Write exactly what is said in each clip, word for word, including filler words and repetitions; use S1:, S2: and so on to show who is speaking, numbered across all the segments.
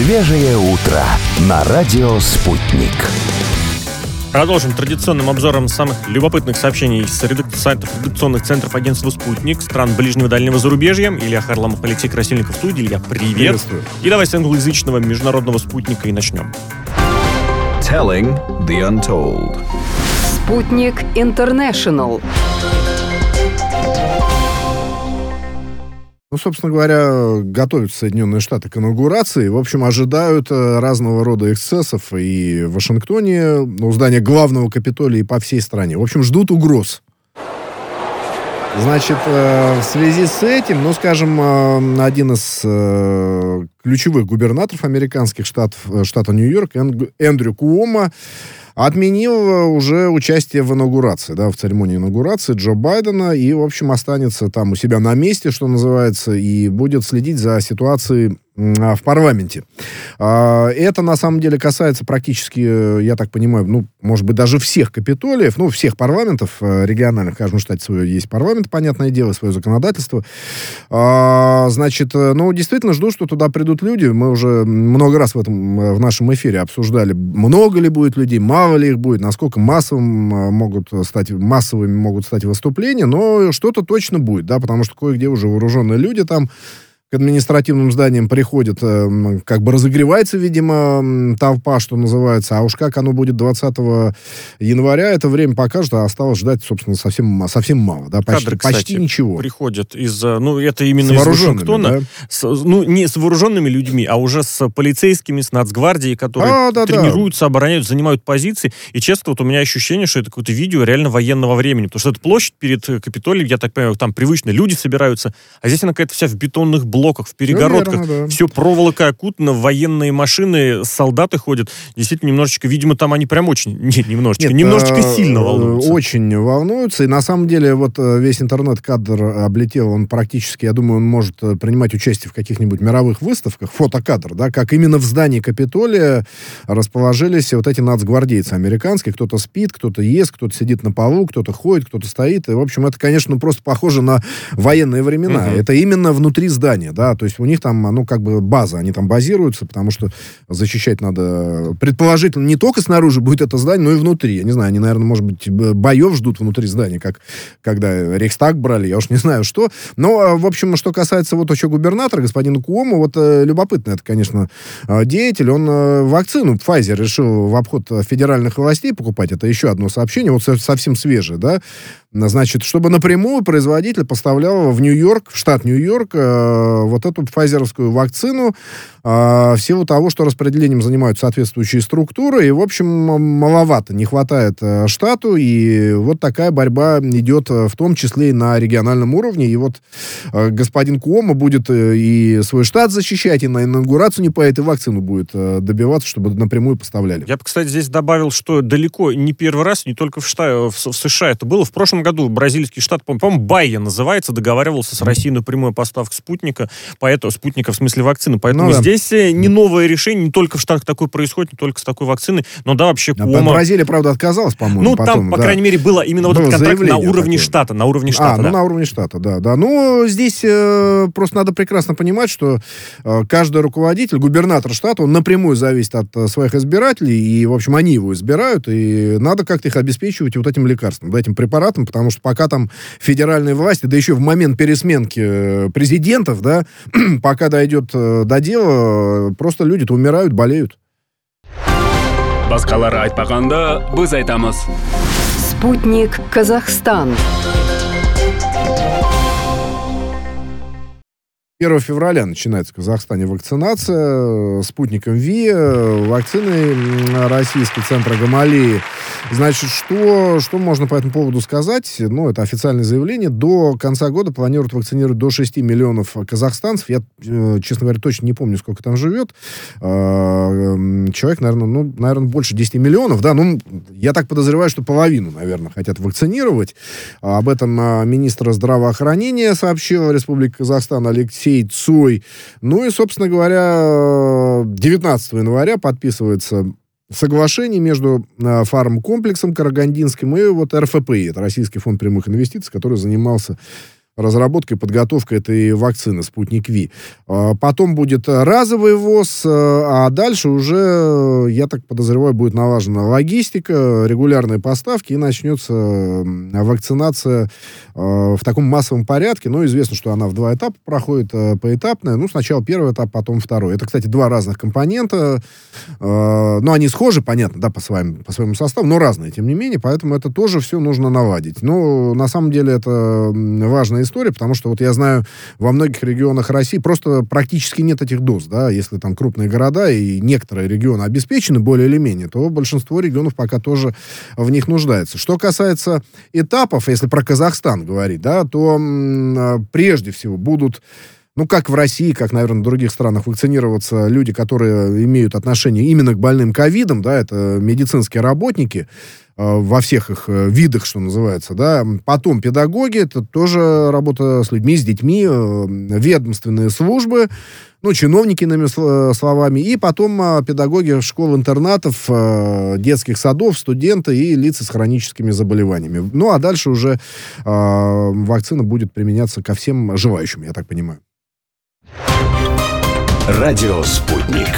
S1: Свежее утро на радио «Спутник».
S2: Продолжим традиционным обзором самых любопытных сообщений с редакционных центров агентства «Спутник», стран ближнего и дальнего зарубежья. Илья Харламов, Алексей Красильников в студии. Илья, привет.
S3: Приветствую.
S2: И давай с англоязычного международного спутника и начнем.
S1: Telling the Untold.
S4: Спутник Интернешнл.
S3: Ну, собственно говоря, готовятся Соединенные Штаты к инаугурации. В общем, ожидают разного рода эксцессов и в Вашингтоне, у здания главного Капитолия, и по всей стране. В общем, ждут угроз. Значит, в связи с этим, ну, скажем, один из ключевых губернаторов американских штатов, штата Нью-Йорк, Эндрю Куомо, отменил уже участие в инаугурации, да, в церемонии инаугурации Джо Байдена, и, в общем, останется там у себя на месте, что называется, и будет следить за ситуацией в парламенте. Это, на самом деле, касается практически, я так понимаю, ну, может быть, даже всех капитолиев, ну, всех парламентов региональных. В каждом штате свое есть парламент, понятное дело, свое законодательство. Значит, ну, действительно жду, что туда придут люди. Мы уже много раз в этом, в нашем эфире обсуждали, много ли будет людей, мало ли их будет, насколько массовым могут стать, массовыми могут стать выступления, но что-то точно будет, да, потому что кое-где уже вооруженные люди там к административным зданиям приходят, э, как бы разогревается, видимо, толпа, что называется, а уж как оно будет двадцатого января, это время покажет, а осталось ждать, собственно, совсем, совсем мало, да, почти,
S2: Кадры, кстати,
S3: почти ничего.
S2: Приходят из, ну, это именно
S3: с
S2: из Вашингтона,
S3: да?
S2: с, ну, не с вооруженными людьми, а уже с полицейскими, с нацгвардией, которые
S3: а, да,
S2: тренируются,
S3: да.
S2: обороняют, занимают позиции, и, честно, вот у меня ощущение, что это какое-то видео реально военного времени, потому что это площадь перед Капитолием, я так понимаю, там привычно люди собираются, а здесь она какая-то вся в бетонных блоках, в перегородках.
S3: Ну, верно, да.
S2: Все проволока окутано, военные машины, солдаты ходят. Действительно, немножечко, видимо, там они прям очень... Нет, немножечко.
S3: Нет,
S2: немножечко
S3: э,
S2: сильно волнуются.
S3: Очень волнуются. И на самом деле вот весь интернет-кадр облетел, он практически, я думаю, он может принимать участие в каких-нибудь мировых выставках, фотокадр, да, как именно в здании Капитолия расположились вот эти нацгвардейцы американские. Кто-то спит, кто-то ест, кто-то сидит на полу, кто-то ходит, кто-то стоит. И, в общем, это, конечно, ну, просто похоже на военные времена. Uh-huh. Это именно внутри здания, да, то есть у них там Там, ну, как бы база, они там базируются, потому что защищать надо, предположительно, не только снаружи будет это здание, но и внутри. Я не знаю, они, наверное, может быть, боев ждут внутри здания, как когда Рейхстаг брали, я уж не знаю что. Но, в общем, что касается вот еще губернатора, господина Куомо, вот любопытно, это, конечно, деятель, он вакцину Pfizer решил в обход федеральных властей покупать, это еще одно сообщение, вот совсем свежее, да, значит, чтобы напрямую производитель поставлял в Нью-Йорк, в штат Нью-Йорк, вот эту пфайзеровскую вакцину, э, в силу того, что распределением занимают соответствующие структуры, и, в общем, маловато, не хватает э, штату, и вот такая борьба идет в том числе и на региональном уровне, и вот э, господин Куомо будет э, и свой штат защищать, и на инаугурацию не поедет, и вакцину будет э, добиваться, чтобы напрямую поставляли.
S2: Я бы, кстати, здесь добавил, что далеко не первый раз, не только в, Шта... в, в США это было. В прошлом году бразильский штат, по-моему, Байя называется, договаривался с Россией на прямую поставку спутника, поэтому спутника в смысле вакцины. Поэтому ну, да. здесь не новое решение, не только в Штатах такое происходит, не только с такой вакциной, но да, вообще Куомо...
S3: А Бразилия, правда, отказалась, по-моему,
S2: Ну,
S3: потом,
S2: там, по
S3: да.
S2: крайней мере, было именно вот этот контракт на уровне
S3: такое.
S2: штата, на уровне штата,
S3: А,
S2: да.
S3: ну, на уровне штата, да, да. Ну, здесь э, просто надо прекрасно понимать, что э, каждый руководитель, губернатор штата, он напрямую зависит от э, своих избирателей, и, в общем, они его избирают, и надо как-то их обеспечивать вот этим лекарством, да, этим препаратом, потому что пока там федеральные власти, да еще в момент пересменки президентов, да, пока дойдет до дела, просто люди-то умирают, болеют.
S5: Баскалар айтпаганда біз айтамыз.
S4: Спутник Казахстан.
S3: первого февраля начинается в Казахстане вакцинация спутником Ви, вакциной российской центра Гамалеи. Значит, что, что можно по этому поводу сказать? Ну, это официальное заявление. До конца года планируют вакцинировать до шести миллионов казахстанцев. Я, честно говоря, точно не помню, сколько там живет. Человек, наверное, ну, наверное, больше десяти миллионов. Да? Ну, я так подозреваю, что половину, наверное, хотят вакцинировать. Об этом министр здравоохранения сообщил Республики Казахстан Алексей Цой. Ну и, собственно говоря, девятнадцатого января подписывается соглашение между э, фармкомплексом Карагандинским и вот эр эф пэ, это Российский фонд прямых инвестиций, который занимался разработка и подготовка этой вакцины «Спутник Ви». Потом будет разовый ввоз, а дальше уже, я так подозреваю, будет налажена логистика, регулярные поставки, и начнется вакцинация в таком массовом порядке. Ну, известно, что она в два этапа проходит, поэтапная. Ну, сначала первый этап, потом второй. Это, кстати, два разных компонента. Ну, они схожи, понятно, да, по своим, по своему составу, но разные, тем не менее, поэтому это тоже все нужно наладить. Но, на самом деле, это важная история, потому что, вот я знаю, во многих регионах России просто практически нет этих доз, да, если там крупные города и некоторые регионы обеспечены более или менее, то большинство регионов пока тоже в них нуждается. Что касается этапов, если про Казахстан говорить, да, то м, прежде всего будут, ну, как в России, как, наверное, в других странах, вакцинироваться люди, которые имеют отношение именно к больным ковидом, да, это медицинские работники, во всех их видах, что называется, да. Потом педагоги, это тоже работа с людьми, с детьми, ведомственные службы, ну, чиновники, иными словами, и потом педагоги школ-интернатов, детских садов, студенты и лица с хроническими заболеваниями. Ну, а дальше уже э, вакцина будет применяться ко всем желающим, я так понимаю.
S1: Радио «Спутник».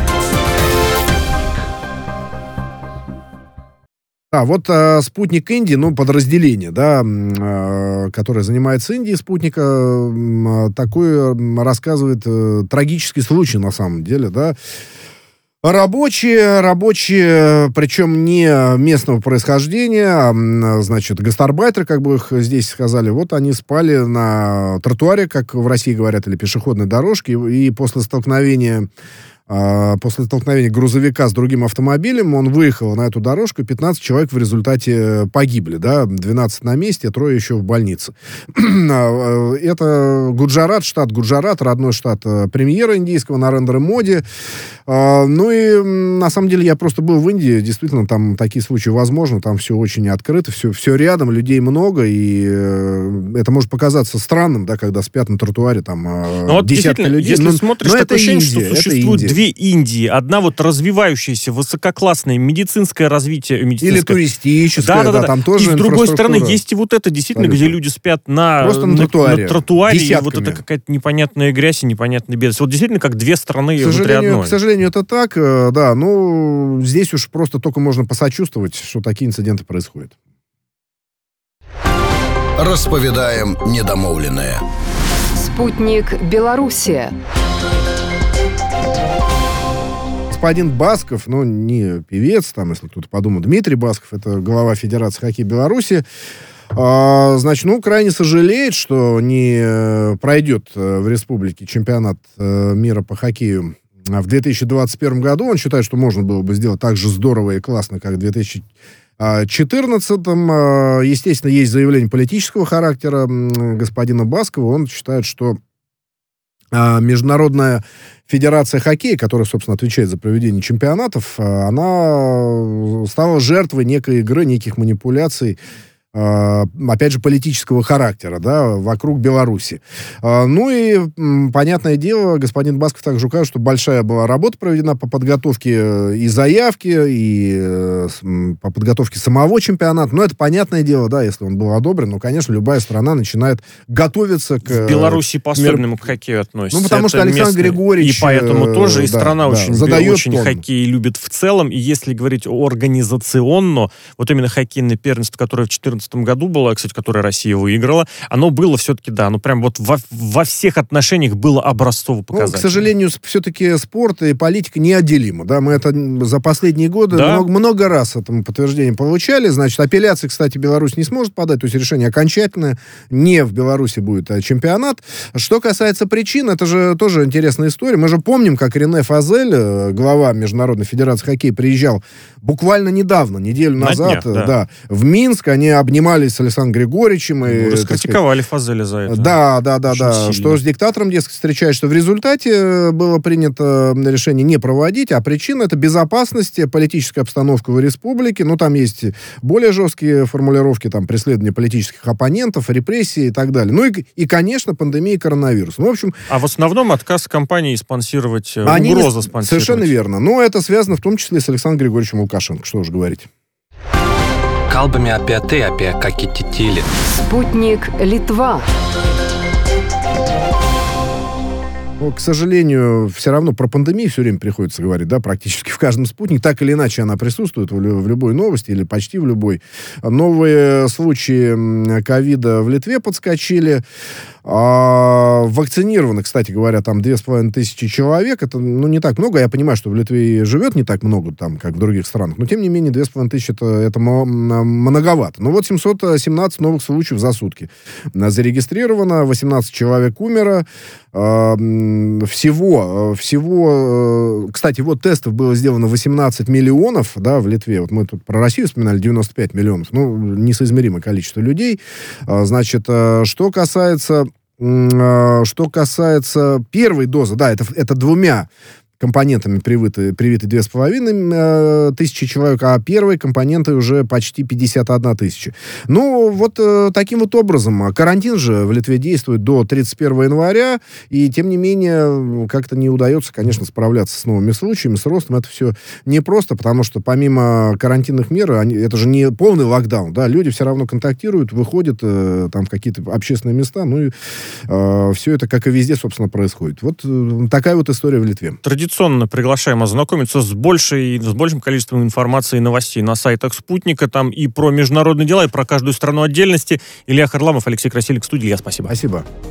S3: А, вот э, «Спутник Индии», ну, подразделение, да, э, которое занимается Индией «Спутника», э, такой э, рассказывает э, трагический случай, на самом деле, да. Рабочие, рабочие, причем не местного происхождения, а, значит, гастарбайтеры, как бы их здесь сказали, вот они спали на тротуаре, как в России говорят, или пешеходной дорожке, и, и после столкновения... После столкновения грузовика с другим автомобилем он выехал на эту дорожку, пятнадцать человек в результате погибли, да, двенадцать на месте, трое еще в больнице. Это Гуджарат, штат Гуджарат, родной штат премьера индийского Нарендра Моди. Ну и, на самом деле, я просто был в Индии, действительно, там такие случаи возможны, там все очень открыто, все, все рядом, людей много, и это может показаться странным, да, когда спят на тротуаре там
S2: вот
S3: десятки людей.
S2: Если
S3: но,
S2: смотришь,
S3: но
S2: такое
S3: это
S2: ощущение,
S3: Индия,
S2: что существует
S3: Индия.
S2: две Индии. Одна вот развивающаяся, высококлассное медицинское развитие. Медицинское.
S3: Или туристическое,
S2: да, да, да,
S3: да, там тоже
S2: и с другой стороны,
S3: инфраструктура.
S2: есть и вот это, действительно,
S3: Абсолютно.
S2: где люди спят на,
S3: Просто на
S2: на,
S3: тротуаре.
S2: на тротуаре, и
S3: Десятками.
S2: вот это какая-то непонятная грязь и непонятная бедность. Вот действительно, как две страны
S3: К
S2: внутри
S3: сожалению,
S2: одной.
S3: к сожалению, это так, э, да, ну, здесь уж просто только можно посочувствовать, что такие инциденты происходят.
S6: Расповедаем недомовленное.
S4: Спутник Белоруссия.
S3: Господин Басков, ну, не певец, там, если кто-то подумал, Дмитрий Басков, это глава Федерации хоккея Беларуси, а, значит, ну, крайне сожалеет, что не пройдет в республике чемпионат мира по хоккею в две тысячи двадцать первом году. Он считает, что можно было бы сделать так же здорово и классно, как в две тысячи четырнадцатом. Естественно, есть заявление политического характера господина Баскова. Он считает, что Международная Федерация хоккея, которая, собственно, отвечает за проведение чемпионатов, она стала жертвой некой игры, неких манипуляций, опять же, политического характера, да, вокруг Беларуси. Ну и, понятное дело, господин Басков также указывает, что большая была работа проведена по подготовке и заявки, и по подготовке самого чемпионата. Но это понятное дело, да, если он был одобрен, ну, конечно, любая страна начинает готовиться к...
S2: В Беларуси по-особенному к хоккею относятся.
S3: Ну, потому
S2: это
S3: что Александр
S2: местный,
S3: Григорьевич...
S2: И поэтому тоже, и
S3: да,
S2: страна
S3: да,
S2: очень,
S3: задает
S2: очень
S3: тон.
S2: хоккей любит в целом. И если говорить организационно, вот именно хоккейное первенство, которое в две тысячи четырнадцатом году было, кстати, которое Россия выиграла, оно было все-таки, да, ну прям вот во, во всех отношениях было образцово показательно.
S3: Ну, к сожалению, все-таки спорт и политика неотделимы, да, мы это за последние годы
S2: да?
S3: много, много раз этому подтверждение получали, значит, апелляции, кстати, Беларусь не сможет подать, то есть решение окончательное, не в Беларуси будет а чемпионат. Что касается причин, это же тоже интересная история, мы же помним, как Рене Фазель, глава Международной Федерации хоккея, приезжал буквально недавно, неделю
S2: На
S3: назад,
S2: днях, да.
S3: да, в Минск, они обнимались с Александром Григорьевичем. И,
S2: ну, раскритиковали Фазеля за это.
S3: Да, да, да,
S2: Очень
S3: да.
S2: сильно.
S3: Что с диктатором, дескать, встречаешь, что в результате было принято решение не проводить, а причина — это безопасность, политическая обстановка в республике. Ну, там есть более жесткие формулировки, там, преследование политических оппонентов, репрессии и так далее. Ну, и, и конечно, пандемия коронавируса. Ну, в общем...
S2: А в основном отказ компании спонсировать,
S3: они
S2: угроза
S3: не...
S2: спонсировать.
S3: Совершенно верно. Но это связано в том числе с Александром Григорьевичем Лукашенко. Что уж говорить.
S7: Kalbame apie tai, apie ką kiti tyli.
S4: Спутник Литва.
S3: Ну, к сожалению, все равно про пандемию все время приходится говорить, да, практически в каждом спутнике. Так или иначе она присутствует в, лю- в любой новости или почти в любой. Новые случаи ковида в Литве подскочили. А вакцинированы, кстати говоря, там две с половиной тысячи человек. Это, ну, не так много. Я понимаю, что в Литве живет не так много, там, как в других странах. Но, тем не менее, две с половиной тысячи это, это многовато. Ну, вот семьсот семнадцать новых случаев за сутки зарегистрировано. восемнадцать человек умерло. Всего, всего, кстати, вот тестов было сделано восемнадцать миллионов, да, в Литве. Вот мы тут про Россию вспоминали, девяносто пять миллионов. Ну, несоизмеримое количество людей. Значит, что касается, что касается первой дозы, да, это, это двумя компонентами привиты, привиты две с половиной тысячи человек, а первой компонентой уже почти пятьдесят одна тысяча. Ну, вот э, таким вот образом. Карантин же в Литве действует до тридцать первого января, и, тем не менее, как-то не удается, конечно, справляться с новыми случаями, с ростом. Это все непросто, потому что помимо карантинных мер, они, это же не полный локдаун, да, люди все равно контактируют, выходят э, там в какие-то общественные места, ну, и э, все это, как и везде, собственно, происходит. Вот э, такая вот история в Литве.
S2: Традиционно приглашаем ознакомиться с, большей, с большим количеством информации и новостей на сайтах «Спутника». Там и про международные дела, и про каждую страну отдельности. Илья Харламов, Алексей Красильник в студии. Я спасибо.
S3: Спасибо.